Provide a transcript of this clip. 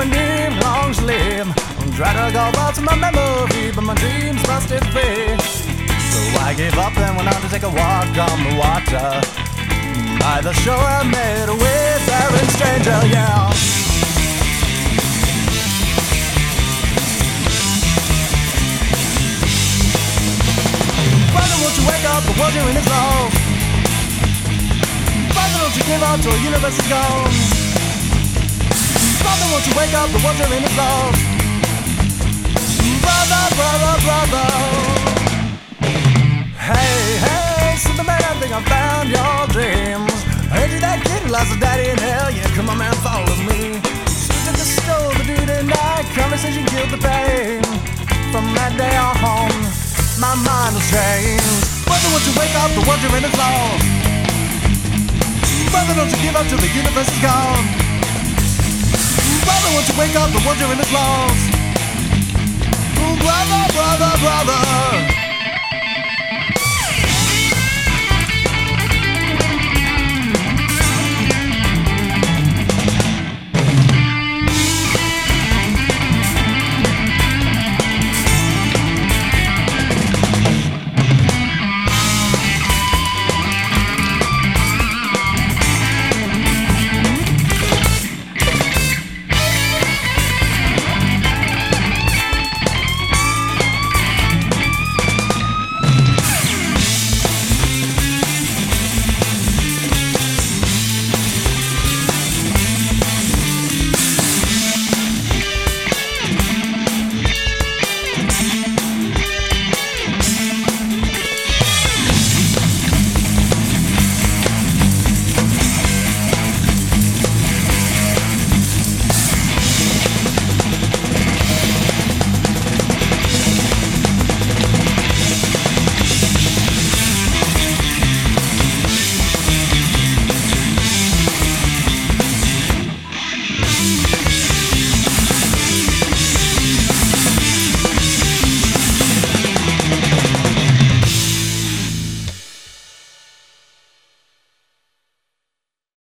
my name, long sleeve. I'm trying to go back to my memory, but my dreams busted free. So I gave up and went out to take a walk on the water. By the shore I met a wayfaring stranger, yeah. Brother, won't you wake up, the world you're in is lost. Brother, don't you give up till the universe is gone. Brother, won't you wake up, the world you're in is lost. Brother, brother, brother. Hey, hey, Superman, I think I found your dreams. Heard you that kid lost his daddy in hell. Yeah, come on, man, follow me. Switch at the stove, the dude and I. Conversation killed the pain. From that day on, my mind was changed. Brother, won't you wake up, the world you're in is lost. Brother, don't you give up till the universe is gone. Brother, won't you wake up, the world you're in is lost. Brother, brother, brother.